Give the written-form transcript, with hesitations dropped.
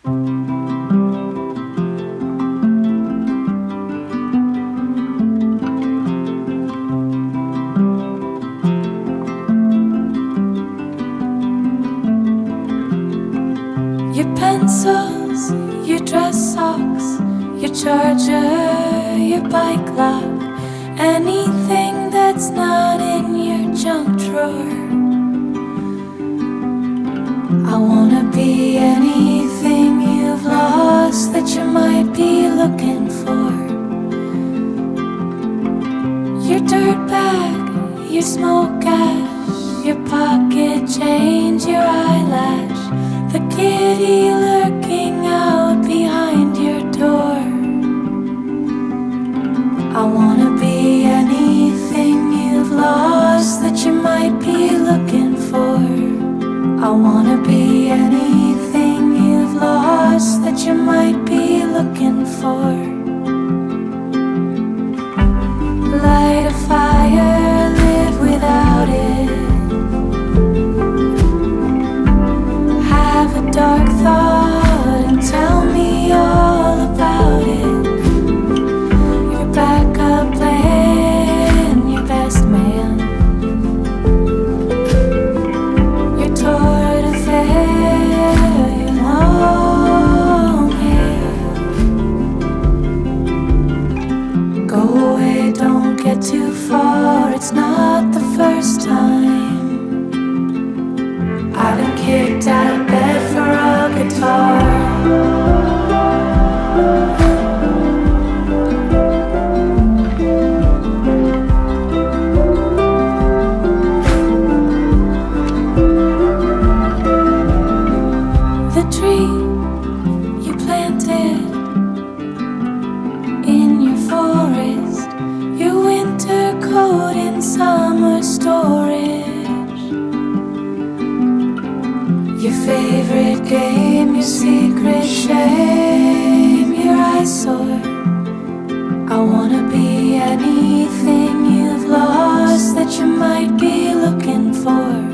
Your pencils, your dress socks, your charger, your bike lock, anything that's not in your junk drawer. I wanna be anything you've lost that you might be looking for. Your dirt bag, your smoke ash, your pocket change, your eyelash, the kitty lurking out behind your door. I wanna be anything you've lost that you might be looking for. I wanna be anything you've lost that you might be looking for. Light a fire, live without it. Have a dark thought and tell me all about it. Your backup plan, your best man, your tour de faire, your long hair. Go away, don't get too far, it's not the first time I've been kicked out of bed for a guitar. The tree you planted in your forest, your winter coat in summer storage, your favorite game, your secret shame, your eyesore. I wanna be anything you've lost that you might be looking for.